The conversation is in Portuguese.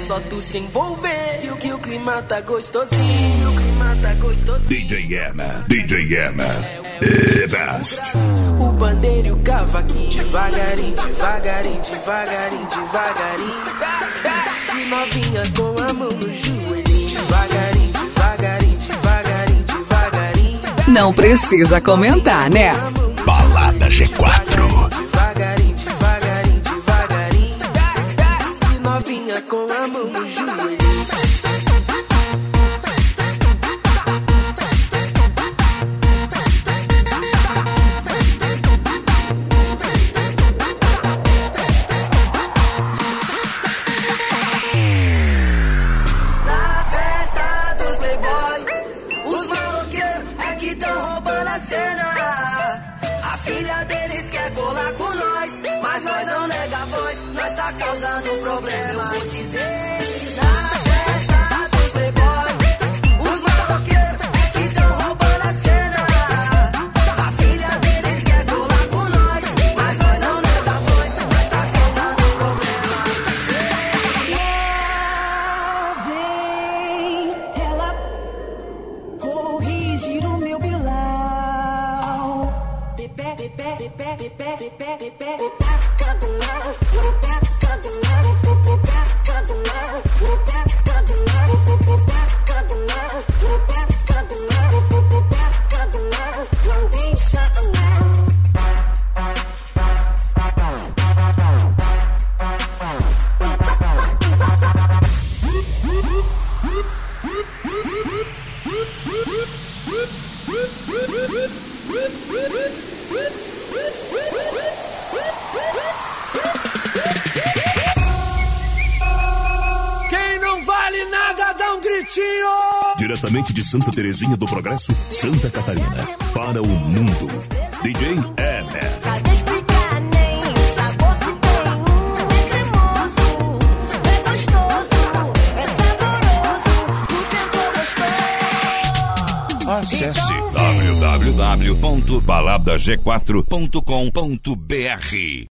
só tu se envolver. Que o clima tá gostosinho. O clima tá gostosinho. DJ Ema, DJ Ema. O bandeiro e o cavaquinho. Devagarinho, devagarinho, devagarinho, devagarinho. Se novinha com a mão no joelhinho. Devagarinho, devagarinho, devagarinho, devagarinho. Não precisa comentar, né? Balada G4. Devagarinho, devagarinho, devagarinho. Se novinha com a mão no joelhinho. Causando problema, vou dizer. Na festa dos playboy, os maloqueiros é que tão roubando a cena. A filha deles quer colar com nós, mas nós não nega voz, nós tá causando problema. Vem, ela corrigir o meu Bilal. De pé, de pé, de pé, de pé, de pé, de pé, de pé, Diretamente de Santa Terezinha do Progresso, Santa Catarina, para o mundo, DJ Emer. Cadê explicar nem o sabor que tem? É cremoso, é gostoso, é saboroso, o tempo gostoso. Acesse www.baladag4.com.br.